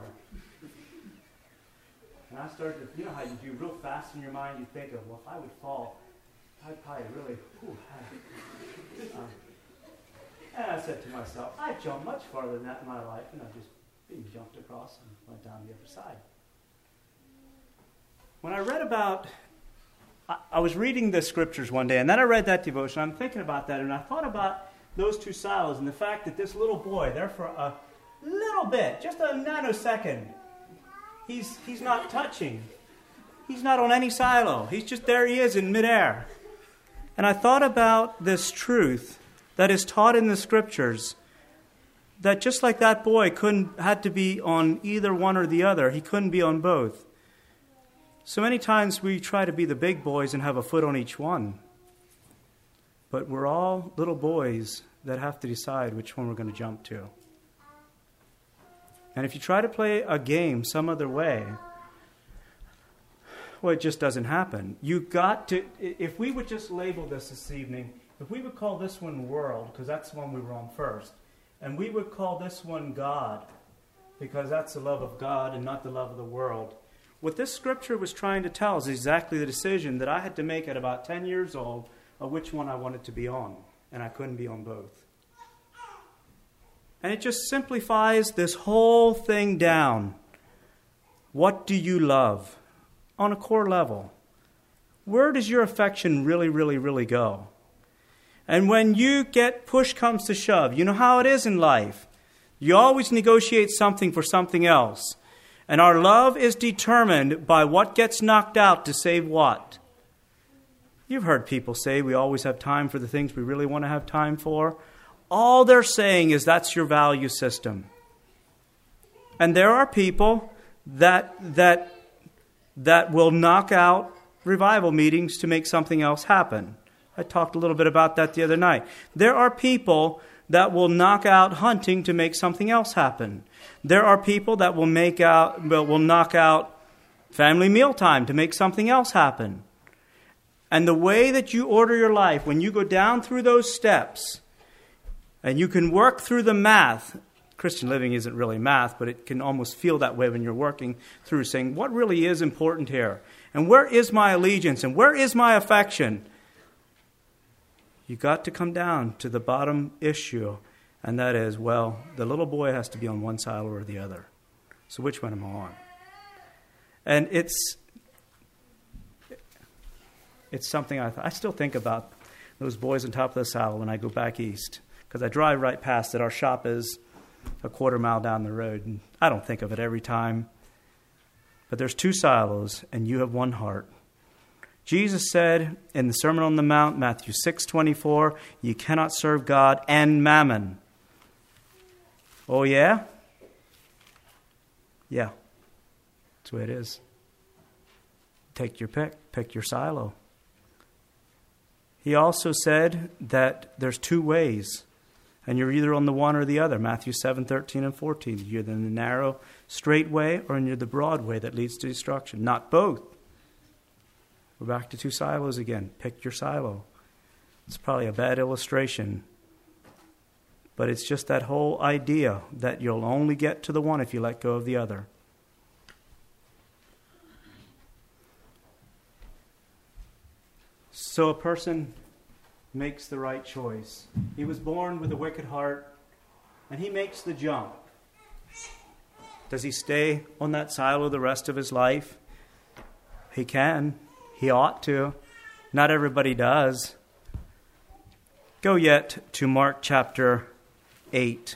And I started to, you know how you do real fast in your mind, you think of, well, if I would fall, I'd probably really, and I said to myself, I jumped much farther than that in my life, and I just jumped across and went down the other side. When I read about, I was reading the scriptures one day, and then I read that devotion. I'm thinking about that, and I thought about those 2 silos and the fact that this little boy, there for a little bit, just a nanosecond, he's not touching. He's not on any silo. He's just there he is in midair. And I thought about this truth that is taught in the scriptures, that just like that boy had to be on either one or the other, he couldn't be on both. So many times we try to be the big boys and have a foot on each one. But we're all little boys that have to decide which one we're going to jump to. And if you try to play a game some other way, well, it just doesn't happen. You've got to, if we would just label this evening, if we would call this one world, because that's the one we were on first, and we would call this one God, because that's the love of God and not the love of the world, what this scripture was trying to tell is exactly the decision that I had to make at about 10 years old of which one I wanted to be on, and I couldn't be on both. And it just simplifies this whole thing down. What do you love? On a core level. Where does your affection really, really, really go? And when you get push comes to shove, you know how it is in life. You always negotiate something for something else. And our love is determined by what gets knocked out to save what. You've heard people say we always have time for the things we really want to have time for. All they're saying is that's your value system. And there are people that will knock out revival meetings to make something else happen. I talked a little bit about that the other night. There are people that will knock out hunting to make something else happen. There are people that will knock out family mealtime to make something else happen. And the way that you order your life, when you go down through those steps, and you can work through the math. Christian living isn't really math, but it can almost feel that way when you're working through saying, what really is important here? And where is my allegiance? And where is my affection? You got to come down to the bottom issue, and that is, well, the little boy has to be on one side or the other. So which one am I on? And it's something I still think about those boys on top of the silo when I go back east, because I drive right past it. Our shop is a quarter mile down the road, and I don't think of it every time. But there's two silos, and you have one heart. Jesus said in the Sermon on the Mount, Matthew 6:24, you cannot serve God and mammon. Oh, yeah? Yeah. That's the way it is. Take your pick. Pick your silo. He also said that there's two ways, and you're either on the one or the other. Matthew 7:13 and 14. You're in the narrow, straight way, or you're the broad way that leads to destruction. Not both. We're back to two silos again. Pick your silo. It's probably a bad illustration, but it's just that whole idea that you'll only get to the one if you let go of the other. So a person makes the right choice. He was born with a wicked heart, and he makes the jump. Does he stay on that silo the rest of his life? He can. He ought to. Not everybody does. Go yet to Mark chapter 8.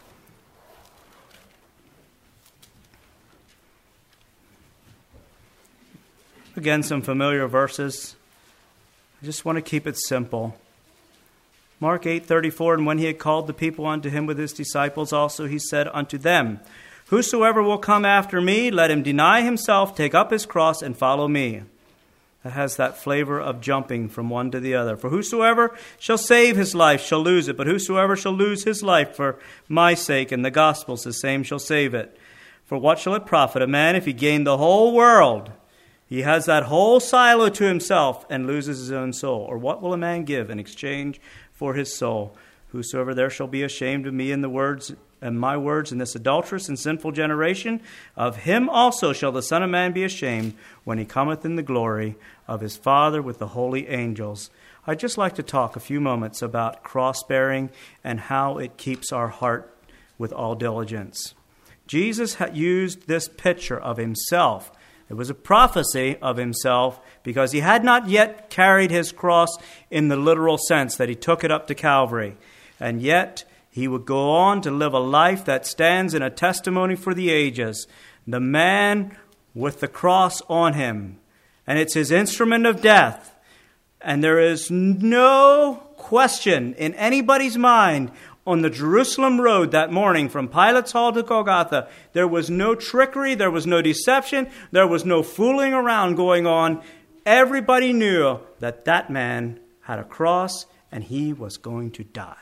Again, some familiar verses. I just want to keep it simple. Mark 8:34, and when he had called the people unto him with his disciples also, he said unto them, whosoever will come after me, let him deny himself, take up his cross, and follow me. That has that flavor of jumping from one to the other. For whosoever shall save his life shall lose it, but whosoever shall lose his life for my sake and the gospel's, the same shall save it. For what shall it profit a man if he gain the whole world? He has that whole silo to himself and loses his own soul. Or what will a man give in exchange for his soul? Whosoever there shall be ashamed of me and my words in this adulterous and sinful generation, of him also shall the Son of Man be ashamed when he cometh in the glory of his Father with the holy angels. I'd just like to talk a few moments about cross-bearing and how it keeps our heart with all diligence. Jesus had used this picture of himself. It was a prophecy of himself because he had not yet carried his cross in the literal sense that he took it up to Calvary. And yet he would go on to live a life that stands in a testimony for the ages. The man with the cross on him. And it's his instrument of death. And there is no question in anybody's mind on the Jerusalem road that morning from Pilate's Hall to Golgotha. There was no trickery. There was no deception. There was no fooling around going on. Everybody knew that that man had a cross and he was going to die.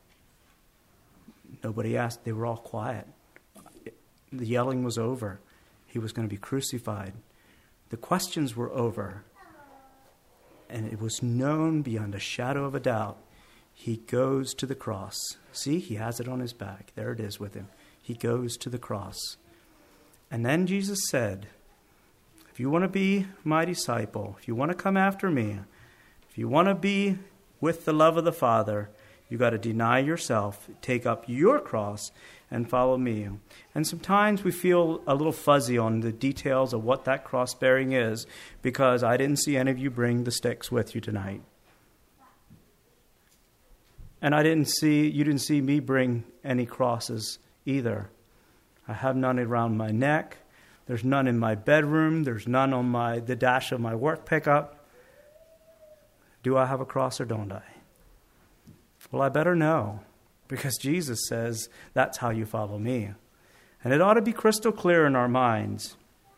Nobody asked. They were all quiet. The yelling was over. He was going to be crucified. The questions were over. And it was known beyond a shadow of a doubt he goes to the cross. See, he has it on his back. There it is with him. He goes to the cross. And then Jesus said, if you want to be my disciple, if you want to come after me, if you want to be with the love of the Father, you got to deny yourself, take up your cross, and follow me. And sometimes we feel a little fuzzy on the details of what that cross bearing is, because I didn't see any of you bring the sticks with you tonight. And you didn't see me bring any crosses either. I have none around my neck. There's none in my bedroom. There's none on the dash of my work pickup. Do I have a cross or don't I? Well, I better know, because Jesus says that's how you follow me. And it ought to be crystal clear in our minds.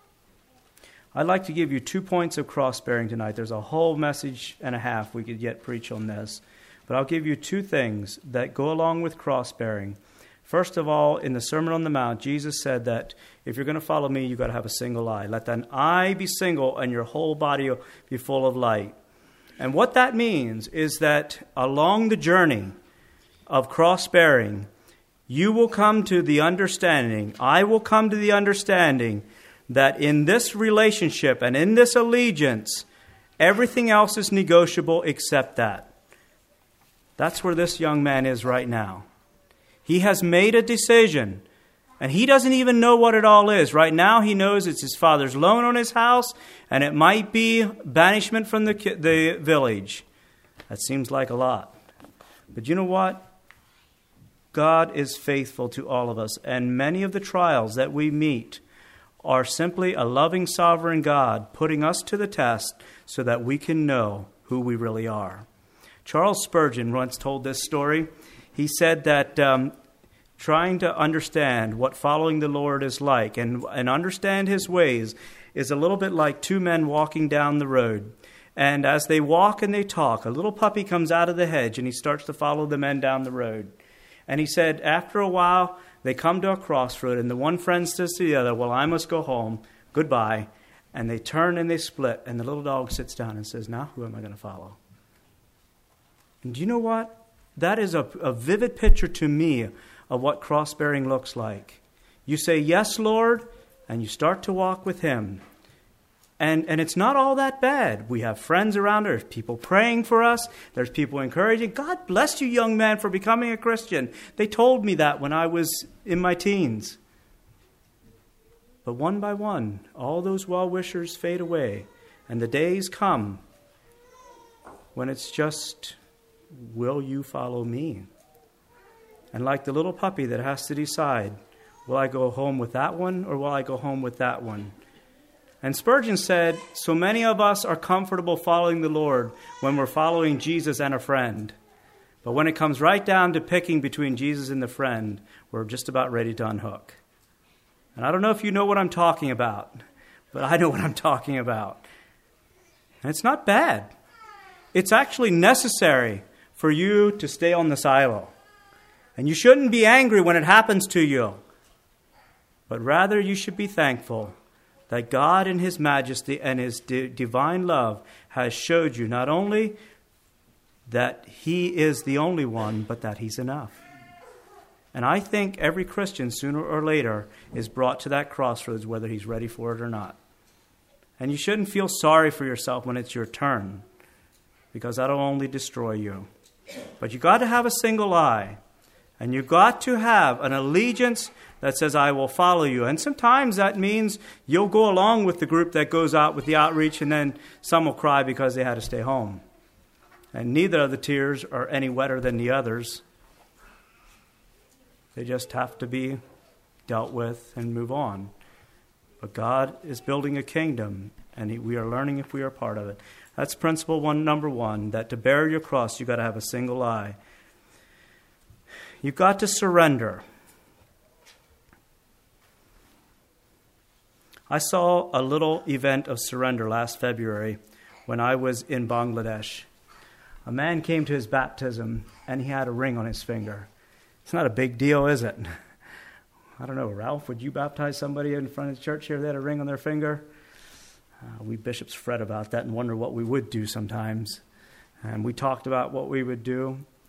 I'd like to give you 2 points of cross-bearing tonight. There's a whole message and a half we could yet preach on this. But I'll give you 2 things that go along with cross-bearing. First of all, in the Sermon on the Mount, Jesus said that if you're going to follow me, you've got to have a single eye. Let thine eye be single and your whole body be full of light. And what that means is that along the journey of cross-bearing, you will come to the understanding, I will come to the understanding that in this relationship and in this allegiance, everything else is negotiable except that. That's where this young man is right now. He has made a decision, and he doesn't even know what it all is. Right now he knows it's his father's loan on his house, and it might be banishment from the village. That seems like a lot. But you know what? God is faithful to all of us, and many of the trials that we meet are simply a loving, sovereign God putting us to the test so that we can know who we really are. Charles Spurgeon once told this story. He said that trying to understand what following the Lord is like and understand his ways is a little bit like 2 men walking down the road. And as they walk and they talk, a little puppy comes out of the hedge and he starts to follow the men down the road. And he said after a while, they come to a crossroad and the one friend says to the other, well, I must go home. Goodbye. And they turn and they split. And the little dog sits down and says, now who am I going to follow? And do you know what? That is a vivid picture to me of what cross-bearing looks like. You say, yes, Lord, and you start to walk with him. And it's not all that bad. We have friends around. There's people praying for us. There's people encouraging. God bless you, young man, for becoming a Christian. They told me that when I was in my teens. But one by one, all those well-wishers fade away. And the days come when it's just, will you follow me? And like the little puppy that has to decide, will I go home with that one or will I go home with that one? And Spurgeon said, so many of us are comfortable following the Lord when we're following Jesus and a friend. But when it comes right down to picking between Jesus and the friend, we're just about ready to unhook. And I don't know if you know what I'm talking about, but I know what I'm talking about. And it's not bad. It's actually necessary for you to stay on the silo. And you shouldn't be angry when it happens to you. But rather you should be thankful that God in his majesty and his divine love has showed you not only that he is the only one, but that he's enough. And I think every Christian, sooner or later, is brought to that crossroads, whether he's ready for it or not. And you shouldn't feel sorry for yourself when it's your turn, because that'll only destroy you. But you got to have a single eye. And you've got to have an allegiance that says, I will follow you. And sometimes that means you'll go along with the group that goes out with the outreach, and then some will cry because they had to stay home. And neither of the tears are any wetter than the others. They just have to be dealt with and move on. But God is building a kingdom, and we are learning if we are part of it. That's principle number one, that to bear your cross, you've got to have a single eye. You've got to surrender. I saw a little event of surrender last February when I was in Bangladesh. A man came to his baptism and he had a ring on his finger. It's not a big deal, is it? I don't know, Ralph, would you baptize somebody in front of the church here that had a ring on their finger? We bishops fret about that and wonder what we would do sometimes. And we talked about what we would do.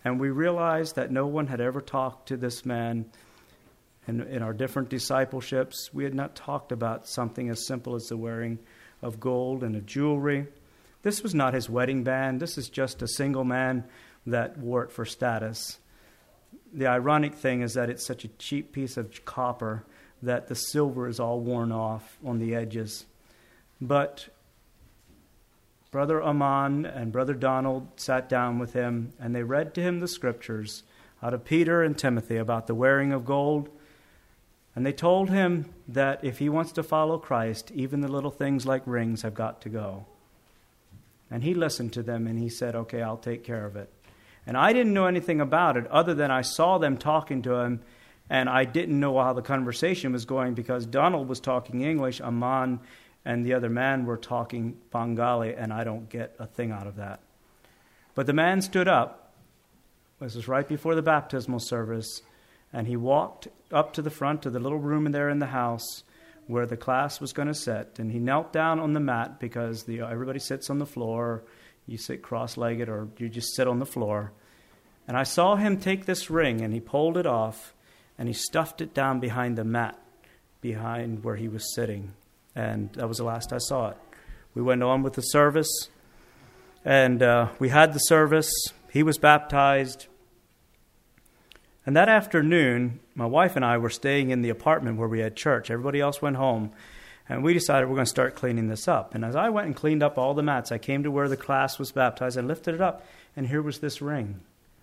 And we realized that no one had ever talked to this man. And in our different discipleships, we had not talked about something as simple as the wearing of gold and of jewelry. This was not his wedding band. This is just a single man that wore it for status. The ironic thing is that it's such a cheap piece of copper that the silver is all worn off on the edges. But Brother Amon and Brother Donald sat down with him, and they read to him the scriptures out of Peter and Timothy about the wearing of gold. And they told him that if he wants to follow Christ, even the little things like rings have got to go. And he listened to them, and he said, okay, I'll take care of it. And I didn't know anything about it other than I saw them talking to him, and I didn't know how the conversation was going because Donald was talking English, Amon and the other man were talking Bengali, and I don't get a thing out of that. But the man stood up. This was right before the baptismal service, and he walked up to the front of the little room there in the house where the class was going to sit, and he knelt down on the mat because everybody sits on the floor. You sit cross-legged or you just sit on the floor. And I saw him take this ring, and he pulled it off, and he stuffed it down behind the mat, behind where he was sitting. And that was the last I saw it. We went on with the service, and we had the service. He was baptized. And that afternoon, my wife and I were staying in the apartment where we had church. Everybody else went home. And we decided we're going to start cleaning this up. And as I went and cleaned up all the mats, I came to where the class was baptized and lifted it up. And here was this ring.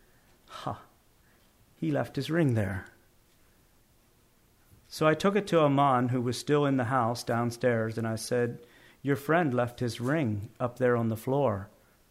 He left his ring there. So I took it to Amon, who was still in the house downstairs, and I said, your friend left his ring up there on the floor.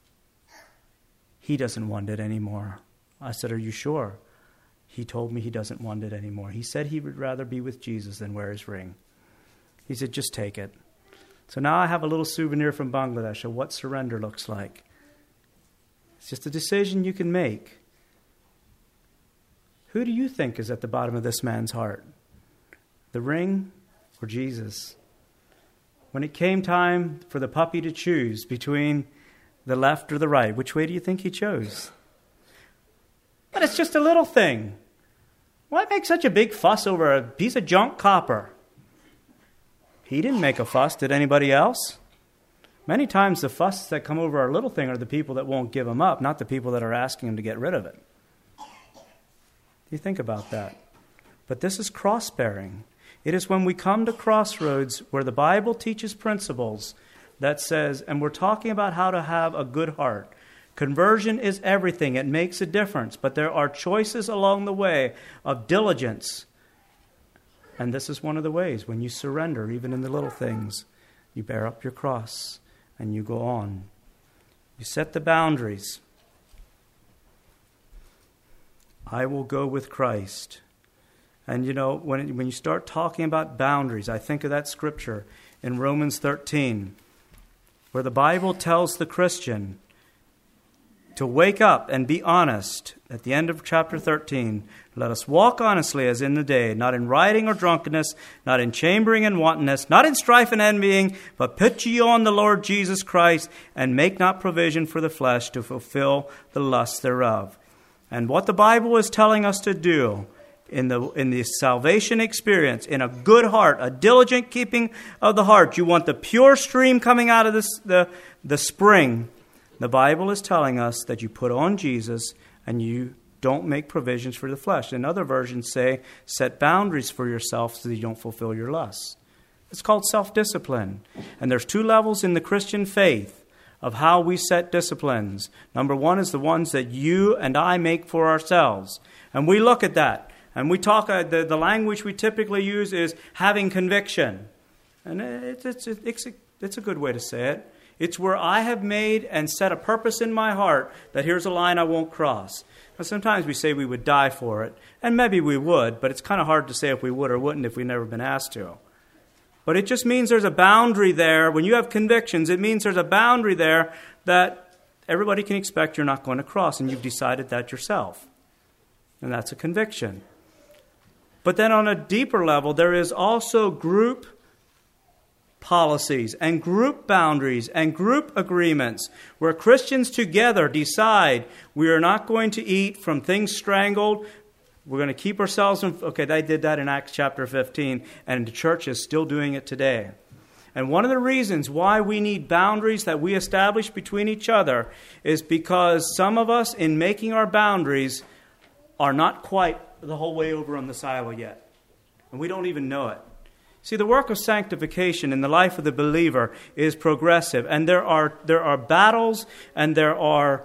He doesn't want it anymore. I said, are you sure? He told me he doesn't want it anymore. He said he would rather be with Jesus than wear his ring. He said, just take it. So now I have a little souvenir from Bangladesh of what surrender looks like. It's just a decision you can make. Who do you think is at the bottom of this man's heart? The ring or Jesus? When it came time for the puppy to choose between the left or the right, which way do you think he chose? But it's just a little thing. Why make such a big fuss over a piece of junk copper? He didn't make a fuss. Did anybody else? Many times the fuss that come over our little thing are the people that won't give him up, not the people that are asking him to get rid of it. You think about that. But this is cross-bearing. It is when we come to crossroads where the Bible teaches principles that says, and we're talking about how to have a good heart. Conversion is everything. It makes a difference. But there are choices along the way of diligence. And this is one of the ways. When you surrender, even in the little things, you bear up your cross and you go on. You set the boundaries. I will go with Christ. And you know, when you start talking about boundaries, I think of that scripture in Romans 13, where the Bible tells the Christian to wake up and be honest. At the end of chapter 13, let us walk honestly as in the day, not in rioting or drunkenness, not in chambering and wantonness, not in strife and envying, but put ye on the Lord Jesus Christ, and make not provision for the flesh to fulfill the lusts thereof. And what the Bible is telling us to do in the salvation experience, in a good heart, a diligent keeping of the heart, you want the pure stream coming out of the spring. The Bible is telling us that you put on Jesus and you don't make provisions for the flesh. And other versions say, set boundaries for yourself so that you don't fulfill your lusts. It's called self-discipline. And there's two levels in the Christian faith of how we set disciplines. Number one is the ones that you and I make for ourselves. And we look at that. And we talk, the language we typically use is having conviction. And it's a good way to say it. It's where I have made and set a purpose in my heart that here's a line I won't cross. Now, sometimes we say we would die for it, and maybe we would, but it's kind of hard to say if we would or wouldn't if we've never been asked to. But it just means there's a boundary there. When you have convictions, it means there's a boundary there that everybody can expect you're not going to cross, and you've decided that yourself. And that's a conviction. But then on a deeper level, there is also group policies and group boundaries and group agreements where Christians together decide we are not going to eat from things strangled. We're going to keep ourselves in... Okay, they did that in Acts chapter 15, and the church is still doing it today. And one of the reasons why we need boundaries that we establish between each other is because some of us, in making our boundaries, are not quite the whole way over on the silo yet. And we don't even know it. See, the work of sanctification in the life of the believer is progressive. And there are battles and there are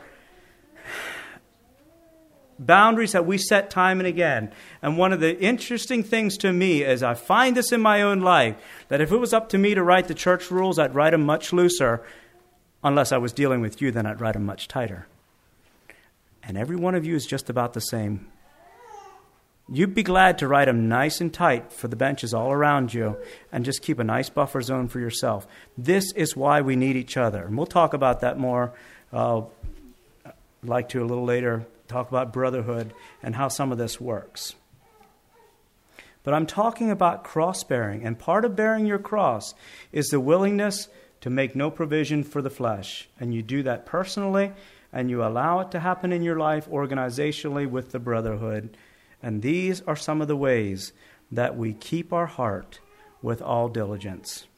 boundaries that we set time and again. And one of the interesting things to me is I find this in my own life, that if it was up to me to write the church rules, I'd write them much looser. Unless I was dealing with you, then I'd write them much tighter. And every one of you is just about the same. You'd be glad to write them nice and tight for the benches all around you and just keep a nice buffer zone for yourself. This is why we need each other. And we'll talk about that more. I'd like to a little later talk about brotherhood and how some of this works. But I'm talking about cross-bearing. And part of bearing your cross is the willingness to make no provision for the flesh. And you do that personally, and you allow it to happen in your life organizationally with the brotherhood. And these are some of the ways that we keep our heart with all diligence.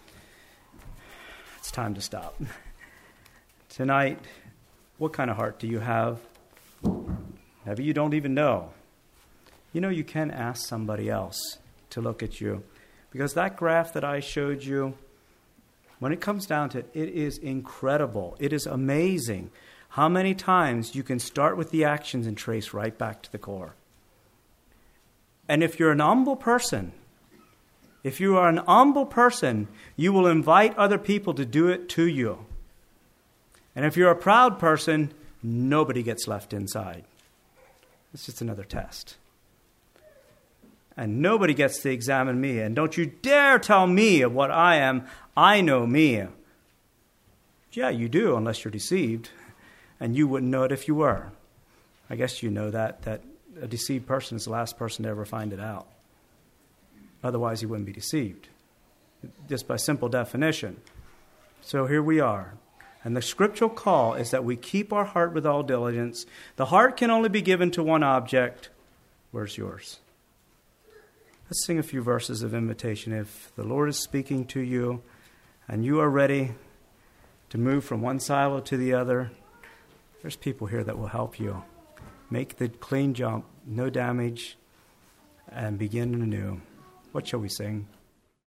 It's time to stop. Tonight, what kind of heart do you have? Maybe you don't even know. You know, you can ask somebody else to look at you. Because that graph that I showed you, when it comes down to it, it is incredible. It is amazing how many times you can start with the actions and trace right back to the core. And if you're an humble person, you will invite other people to do it to you. And if you're a proud person, nobody gets left inside. It's just another test. And nobody gets to examine me. And don't you dare tell me of what I am. I know me. Yeah, you do, unless you're deceived. And you wouldn't know it if you were. I guess you know that a deceived person is the last person to ever find it out. Otherwise, he wouldn't be deceived. Just by simple definition. So here we are. And the scriptural call is that we keep our heart with all diligence. The heart can only be given to one object. Where's yours? Let's sing a few verses of invitation. If the Lord is speaking to you and you are ready to move from one silo to the other, there's people here that will help you. Make the clean jump, no damage, and begin anew. What shall we sing?